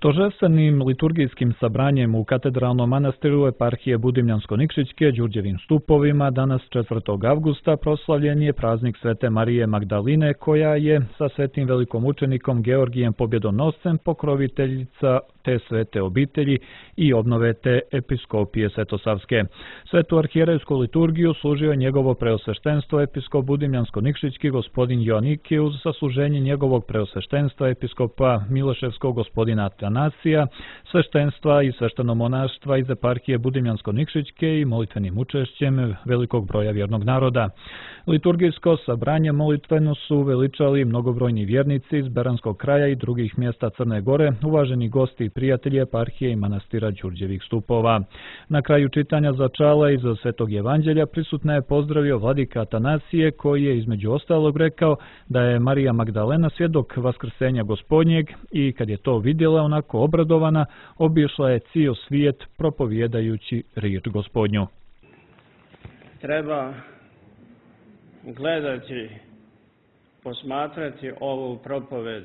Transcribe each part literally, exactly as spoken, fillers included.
Торжественnim liturgijskim sabranjem u katedralnom manastiru eparhije Budimljansko-Nikšićke Đurđevim stupovima danas četvrtog avgusta proslavljen je praznik Svete Marije Magdaline, koja je sa svetim velikomučenikom Georgijem Pobjedonoscem pokroviteljica te svete obitelji i obnove te episkopije Svetosavske. Svetu arhijerejsku liturgiju služio je njegovo preosveštenstvo episkop Budimljansko-Nikšićki gospodin Joaniki uz sasluženje njegovog preosveštenstva episkopa Miloševskog gospodina Atanasija, sveštenstva i sveštenomonaštva iz eparhije Budimljansko-Nikšićke i molitvenim učešćem velikog broja vjernog naroda. Liturgijsko sabranje molitveno su veličali mnogobrojni vjernici iz Beranskog kraja i drugih mjesta Crne Gore, uvaženi gosti i prijatelji eparhije i manastira Đurđevih stupova. Na kraju čitanja začala iz Svetog evanđelja prisutna je pozdravio vladika Atanasije, koji je između ostalog rekao da je Marija Magdalena svjedok vaskrsenja Gospodnjeg i kad je to vidjela onako obradovana, obišla je cijel svijet propovjedajući riječ Gospodnju. Treba gledati, posmatrati ovu propoved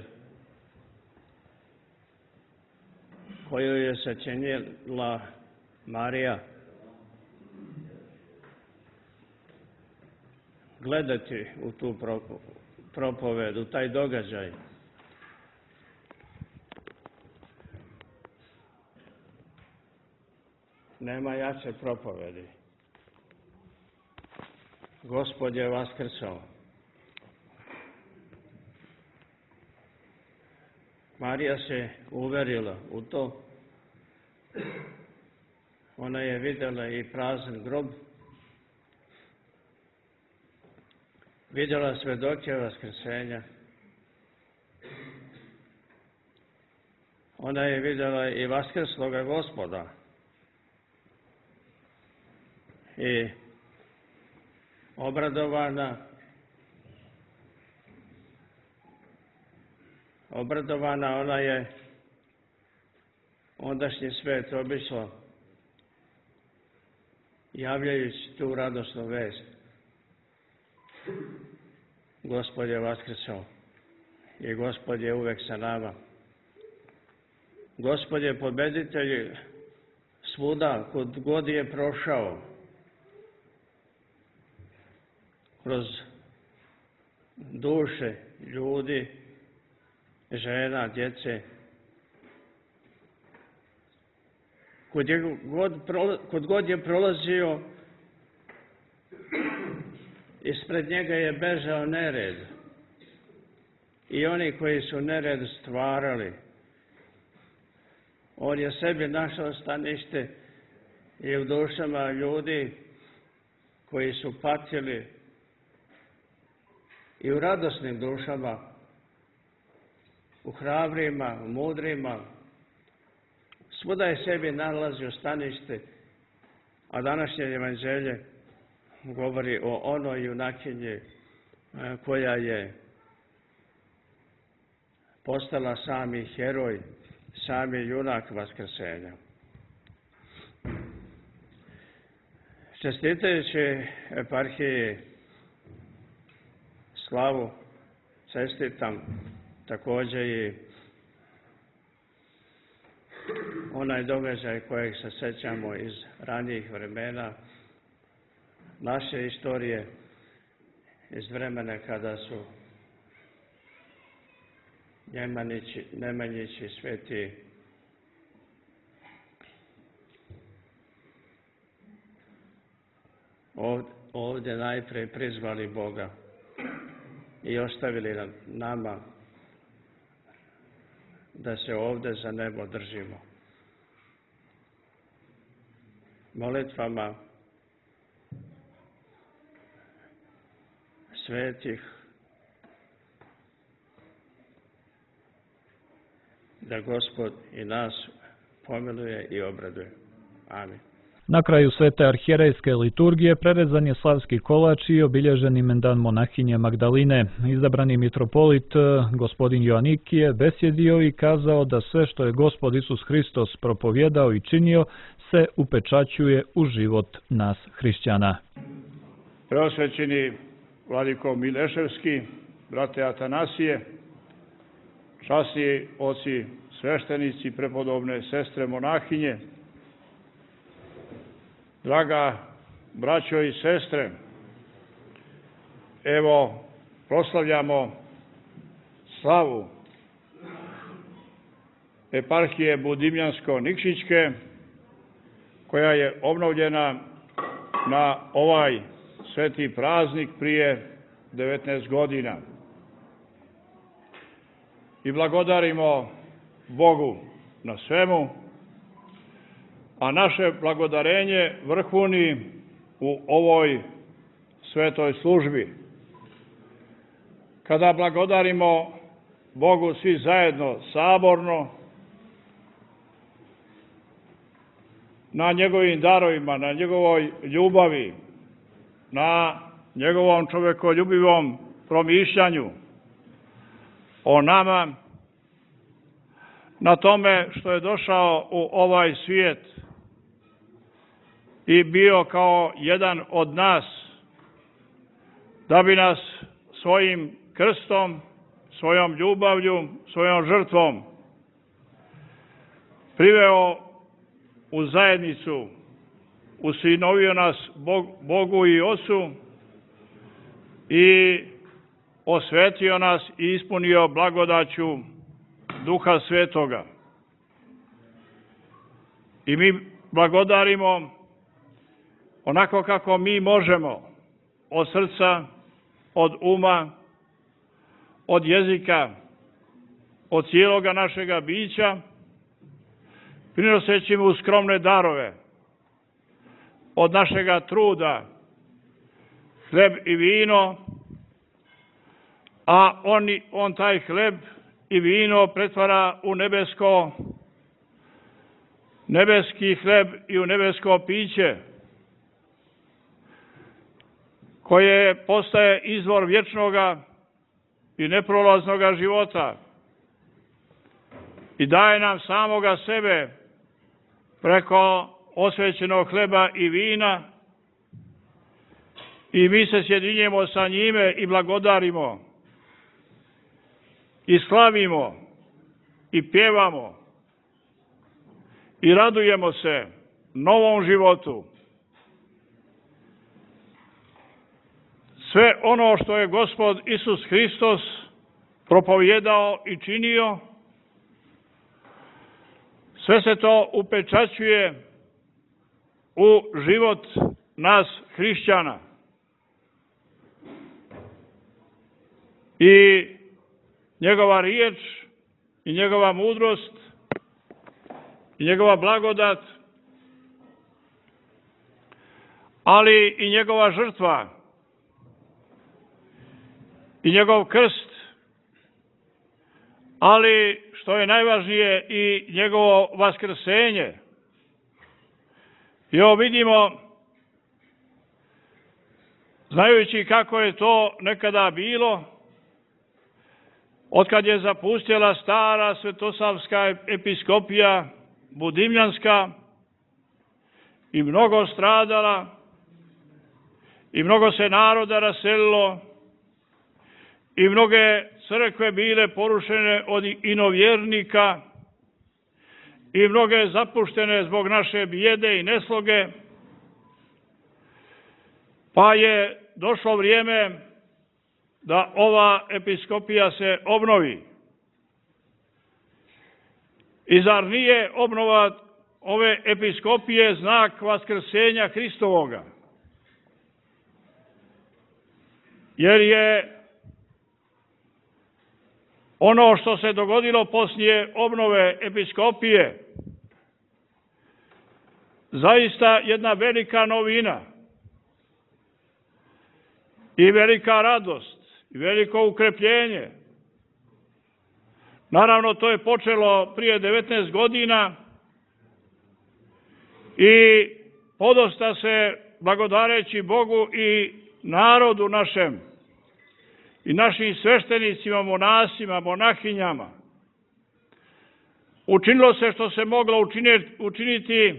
koju je sačinila Marija, gledati u tu propoved, u taj događaj. Nema jače propovedi. Gospod je vaskrsao. Marija se uverila u to. Ona je vidjela i prazan grob. Vidjela svedoke vaskrsenja. Ona je vidjela i vaskrsloga Gospoda. I obradovana, obradovana ona je ondašnji svet obišla, javljajući tu radosnu vest. Gospod je vaskrsao i Gospod je uvek sa nama. Gospod je pobjeditelj svuda, kud god je prošao, kroz duše ljudi, žena, djece. Kud, je god, kud god je prolazio, ispred njega je bežao nered. I oni koji su nered stvarali, on je sebi našao stanište i u dušama ljudi koji su patili, i u radosnim dušama, u hrabrima, u mudrima. Svuda je sebi nalazio stanište, a današnje evanđelje govori o onoj junakinji koja je postala sami heroj, sami junak vaskrsenja. Čestitajući eparhiji slavu, čestitam također i onaj događaj kojeg se sjećamo iz ranijih vremena, naše istorije, iz vremena kada su Nemanjići, Nemanjići sveti ovdje najprije prizvali Boga i ostavili nama da se ovdje za nebo držimo. Molitvama svetih da Gospod i nas pomiluje i obraduje. Amin. Na kraju svete arhijerejske liturgije prerezan je slavski kolač i obilježen imendan monahinje Magdaline. Izabrani mitropolit gospodin Joaniki je besjedio i kazao da sve što je Gospod Isus Hristos propovjedao i činio se upečaćuje u život nas hrišćana. Preosvećeni vladiko Mileševski, brate Atanasije, časni oci sveštenici, prepodobne sestre monahinje, draga braćo i sestre, evo proslavljamo slavu eparhije Budimljansko-Nikšićke, koja je obnovljena na ovaj sveti praznik prije devetnaest godina. I blagodarimo Bogu na svemu, a naše blagodarenje vrhuni u ovoj svetoj službi. Kada blagodarimo Bogu svi zajedno, saborno, na njegovim darovima, na njegovoj ljubavi, na njegovom čovekoljubivom promišljanju o nama, na tome što je došao u ovaj svijet i bio kao jedan od nas, da bi nas svojim krstom, svojom ljubavlju, svojom žrtvom priveo u zajednicu, usinovio nas Bogu i Ocu i osvetio nas i ispunio blagodaću Duha Svetoga. I mi blagodarimo onako kako mi možemo, od srca, od uma, od jezika, od cijeloga našega bića, prinoseći mu skromne darove, od našega truda, hleb i vino, a on, on taj hleb i vino pretvara u nebesko, nebeski hleb i u nebesko piće, koje postaje izvor vječnoga i neprolaznoga života i daje nam samoga sebe preko osvećenog hleba i vina, i mi se sjedinjemo sa njime i blagodarimo i slavimo i pjevamo i radujemo se novom životu. Sve ono što je Gospod Isus Hristos propovjedao i činio, sve se to upečaćuje u život nas hrišćana. I njegova riječ i njegova mudrost i njegova blagodat, ali i njegova žrtva i njegov krst, ali što je najvažnije i njegovo vaskrsenje. I ovo vidimo, znajući kako je to nekada bilo, otkad je zapustila stara svetosavska episkopija Budimljanska i mnogo stradala i mnogo se naroda raselilo i mnoge crkve bile porušene od inovjernika i mnoge zapuštene zbog naše bijede i nesloge, pa je došlo vrijeme da ova episkopija se obnovi. I zar nije obnova ove episkopije znak vaskrsenja Hristovoga? Jer je ono što se dogodilo poslije obnove episkopije zaista jedna velika novina i velika radost i veliko ukrepljenje. Naravno, to je počelo prije devetnaest godina i podosta se, blagodareći Bogu i narodu našem i našim sveštenicima, monasima, monahinjama, učinilo se što se moglo učiniti,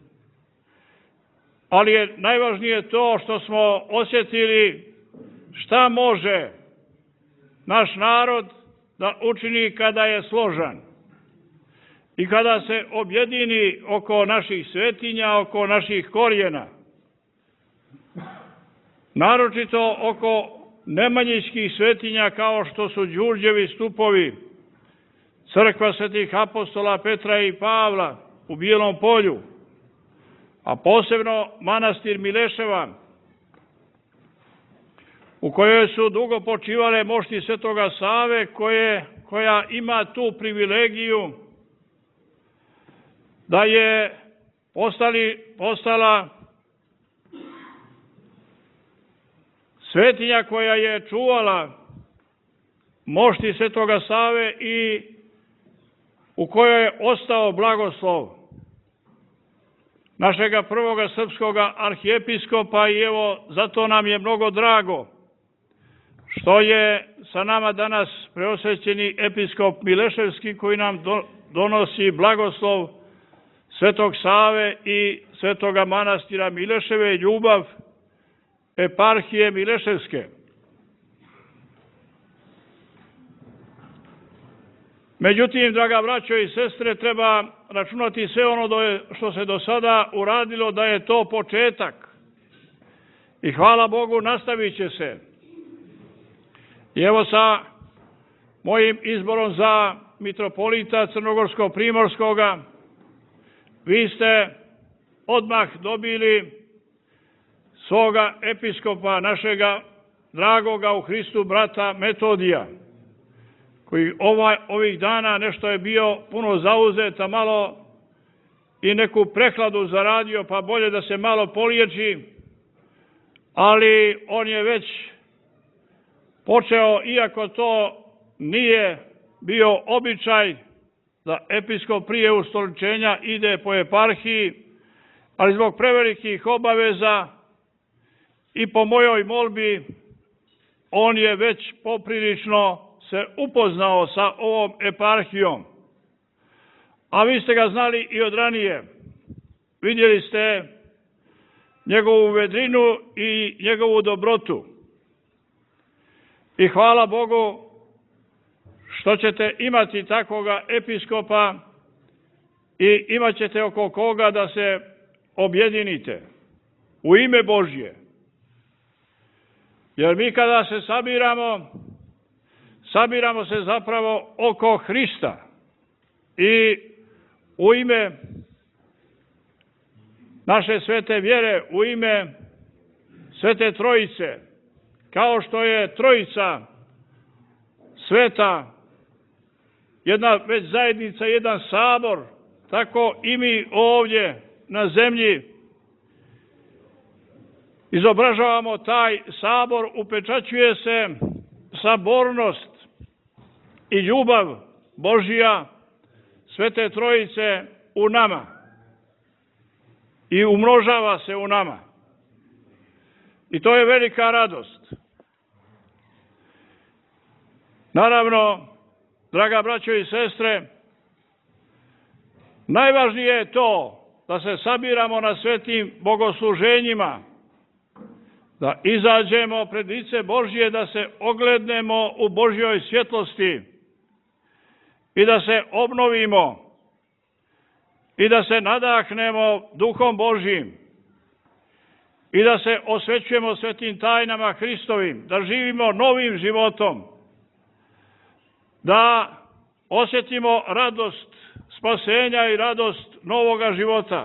ali je najvažnije to što smo osjetili šta može naš narod da učini kada je složan, i kada se objedini oko naših svetinja, oko naših korijena, naročito oko nemanjićkih svetinja kao što su Đurđevi stupovi, crkva svetih apostola Petra i Pavla u Bijelom Polju, a posebno manastir Mileševa, u kojoj su dugo počivale mošti Svetoga Save, koje, koja ima tu privilegiju da je postali, postala svetinja koja je čuvala mošti Svetoga Save i u kojoj je ostao blagoslov našega prvoga srpskoga arhijepiskopa i evo, zato nam je mnogo drago što je sa nama danas preosvećeni episkop Mileševski koji nam do, donosi blagoslov Svetog Save i Svetoga manastira Mileševe, ljubav eparhije Mileševske. Međutim, draga braćo i sestre, treba računati sve ono što se do sada uradilo da je to početak. I hvala Bogu, nastavit će se. I evo sa mojim izborom za mitropolita Crnogorsko-Primorskoga, vi ste odmah dobili svoga episkopa, našega dragoga u Hristu brata Metodija, koji ovaj, ovih dana nešto je bio puno zauzet, a malo i neku prehladu zaradio, pa bolje da se malo poliječi, ali on je već počeo, iako to nije bio običaj da episkop prije ustoličenja ide po eparhiji, ali zbog prevelikih obaveza i po mojoj molbi on je već poprilično se upoznao sa ovom eparhijom. A vi ste ga znali i od ranije. Vidjeli ste njegovu vedrinu i njegovu dobrotu. I hvala Bogu što ćete imati takvoga episkopa i imat ćete oko koga da se objedinite u ime Božje. Jer mi kada se sabiramo, sabiramo se zapravo oko Hrista i u ime naše svete vjere, u ime Svete Trojice, kao što je Trojica sveta, jedna već zajednica, jedan sabor, tako i mi ovdje na zemlji izobražavamo taj sabor, upečaćuje se sabornost i ljubav Božja Svete Trojice u nama i umnožava se u nama. I to je velika radost. Naravno, draga braćo i sestre, najvažnije je to da se sabiramo na svetim bogosluženjima, da izađemo pred lice Božje, da se oglednemo u Božjoj svjetlosti i da se obnovimo i da se nadahnemo Duhom Božjim i da se osvećujemo svetim tajnama Hristovim, da živimo novim životom, da osjetimo radost spasenja i radost novoga života.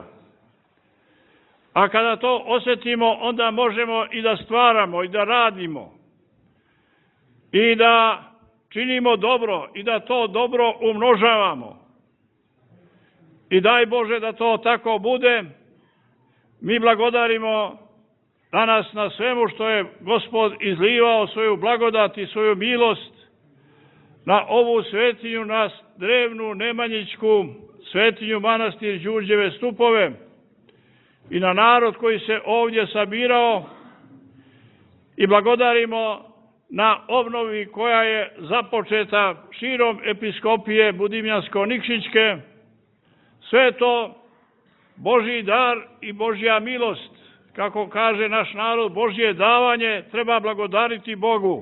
A kada to osjetimo, onda možemo i da stvaramo i da radimo i da činimo dobro i da to dobro umnožavamo. I daj Bože da to tako bude. Mi blagodarimo danas na svemu što je Gospod izlivao svoju blagodat i svoju milost na ovu svetinju, na drevnu nemanjićku svetinju manastir Đurđeve stupove i na narod koji se ovdje sabirao i blagodarimo na obnovi koja je započeta širom episkopije Budimljansko-Nikšićke. Sve to Božji dar i Božja milost. Kako kaže naš narod, Božje davanje treba blagodariti Bogu.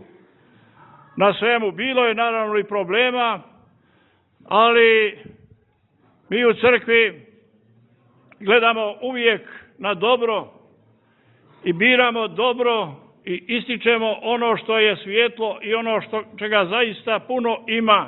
Na svemu bilo je naravno i problema, ali Mi u crkvi gledamo uvijek na dobro i biramo dobro i ističemo ono što je svijetlo i ono što, čega zaista puno ima.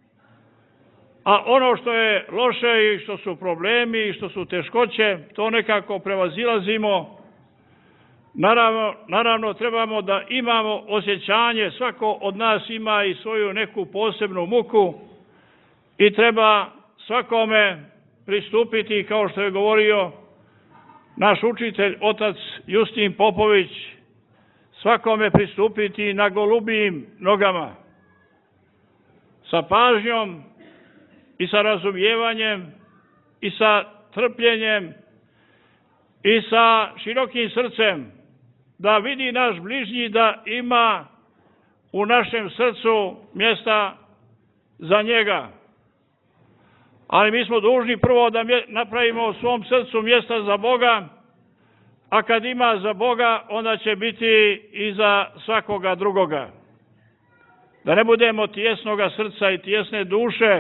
A ono što je loše i što su problemi i što su teškoće, to nekako prevazilazimo. Naravno, naravno trebamo da imamo osjećanje, svako od nas ima i svoju neku posebnu muku i treba svakome pristupiti, kao što je govorio naš učitelj, otac Justin Popović, svakome pristupiti na golubijim nogama, sa pažnjom i sa razumijevanjem i sa trpljenjem i sa širokim srcem, da vidi naš bližnji da ima u našem srcu mjesta za njega. Ali mi smo dužni prvo da napravimo u svom srcu mjesta za Boga, a kad ima za Boga, onda će biti i za svakoga drugoga. Da ne budemo tijesnoga srca i tijesne duše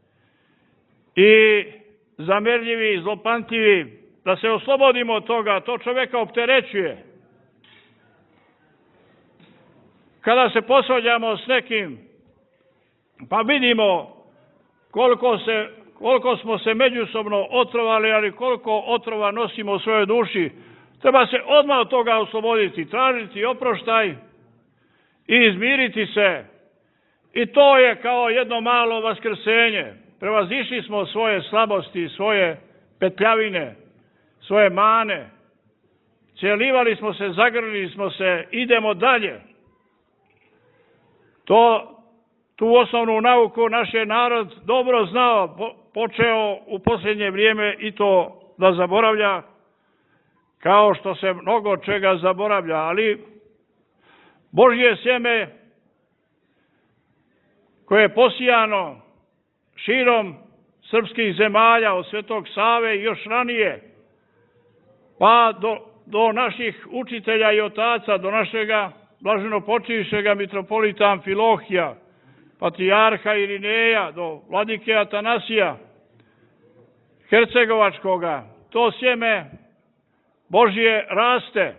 i zamerljivi i zlopantivi, da se oslobodimo od toga, to čovjeka opterećuje. Kada se posvađamo s nekim, pa vidimo koliko, se, koliko smo se međusobno otrovali, ali koliko otrova nosimo u svojoj duši, treba se odmah od toga osloboditi, tražiti oproštaj i izmiriti se. I to je kao jedno malo vaskrsenje. Prevazišli smo svoje slabosti, svoje petljavine, svoje mane. Cijelivali smo se, zagrlili smo se, idemo dalje. To, tu osnovnu nauku naš je narod dobro znao, po, počeo u posljednje vrijeme i to da zaboravlja, kao što se mnogo čega zaboravlja, ali Božje sjeme koje je posijano širom srpskih zemalja od Svetog Save i još ranije, pa do, do naših učitelja i otaca, do našega blaženopočivšega mitropolita Amfilohija, patrijarha Irineja, do vladike Atanasija Hercegovačkoga, to sjeme Božje raste,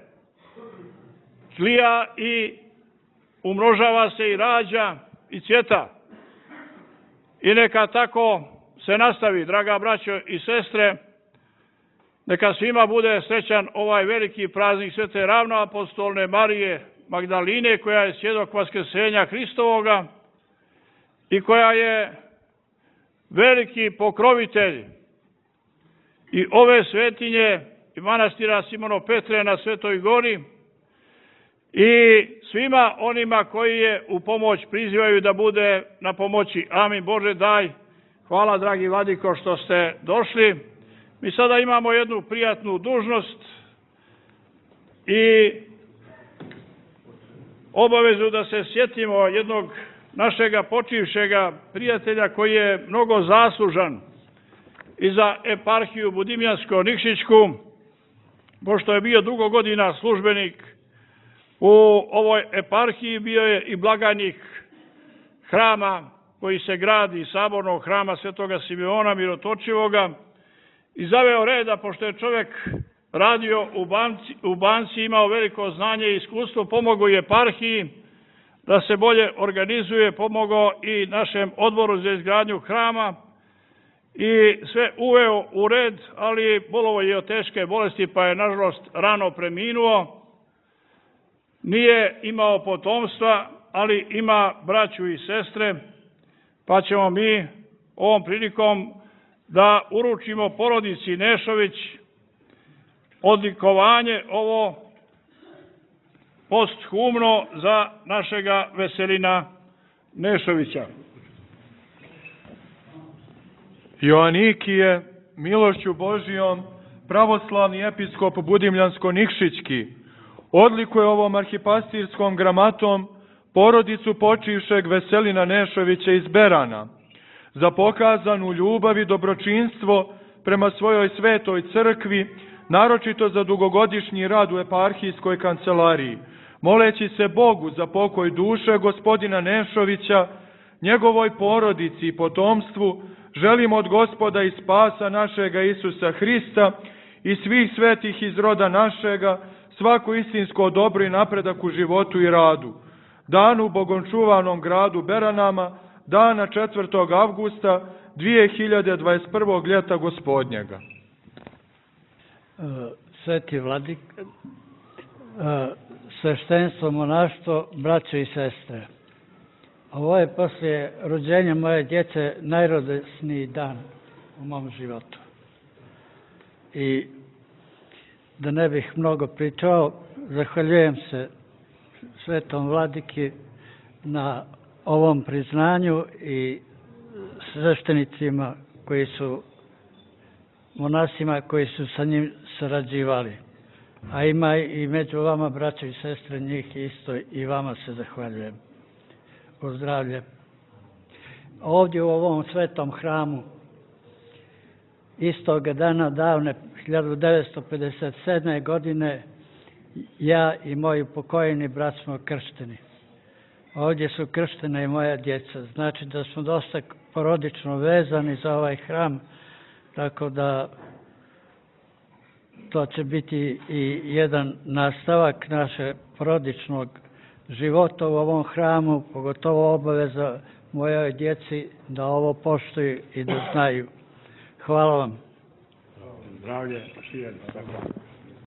tlija i umnožava se i rađa i cvjeta. I neka tako se nastavi, draga braćo i sestre, neka svima bude srećan ovaj veliki praznik Svete ravnoapostolne Marije Magdaline, koja je svjedok vaskrsenja Hristovoga i koja je veliki pokrovitelj i ove svetinje i manastira Simono Petre na Svetoj Gori i svima onima koji je u pomoć prizivaju da bude na pomoći. Amin. Bože daj. Hvala, dragi vladiko, što ste došli. Mi sada imamo jednu prijatnu dužnost i obavezu da se sjetimo jednog našega počivšega prijatelja koji je mnogo zaslužan i za eparhiju Budimljansko-Nikšićku, pošto je bio dugo godina službenik u ovoj eparhiji, bio je i blagajnik hrama koji se gradi, sabornog hrama Svetoga Simeona Mirotočivoga, i zaveo reda, pošto je čovjek radio u banci, u banci, imao veliko znanje i iskustvo, pomogao i eparhiji da se bolje organizuje, pomogao i našem odboru za izgradnju hrama i sve uveo u red, ali bolovo je od teške bolesti, pa je nažalost rano preminuo. Nije imao potomstva, ali ima braću i sestre, pa ćemo mi ovom prilikom da uručimo porodici Nešović odlikovanje ovo posthumno za našega Veselina Nešovića. Joanikije, milošću Božijom, pravoslavni episkop Budimljansko-Nikšićki odlikuje ovom arhipastirskom gramatom porodicu počivšeg Veselina Nešovića iz Berana za pokazanu ljubav i dobročinstvo prema svojoj svetoj crkvi, naročito za dugogodišnji rad u eparhijskoj kancelariji, moleći se Bogu za pokoj duše gospodina Nešovića, njegovoj porodici i potomstvu, želimo od Gospoda i spasa našega Isusa Hrista i svih svetih iz roda našega svako istinsko dobro i napredak u životu i radu. Dan u bogončuvanom gradu Beranama, dana četvrtog avgusta dvije hiljade dvadeset prvog ljeta gospodnjega. Sveti vladik, sveštenstvo, monaštvo, braće i sestre. Ovo je poslije rođenja moje djece najradosniji dan u mom životu. I da ne bih mnogo pričao, zahvaljujem se svetom vladiki na ovom priznanju i sveštenicima koji su, monasima koji su sa njim sarađivali. A ima i među vama, braće i sestre, njih isto, i vama se zahvaljujem. Pozdravljem. Ovdje u ovom svetom hramu istoga dana davne hiljadu devetsto pedeset sedme. godine ja i moji pokojeni brat smo kršteni. Ovdje su krštena i moja djeca. Znači da smo dosta porodično vezani za ovaj hram, tako da to će biti i jedan nastavak naše porodičnog života u ovom hramu, pogotovo obaveza mojoj djeci da ovo poštuju i da znaju. Hvala vam. Zdravlje, šijenje.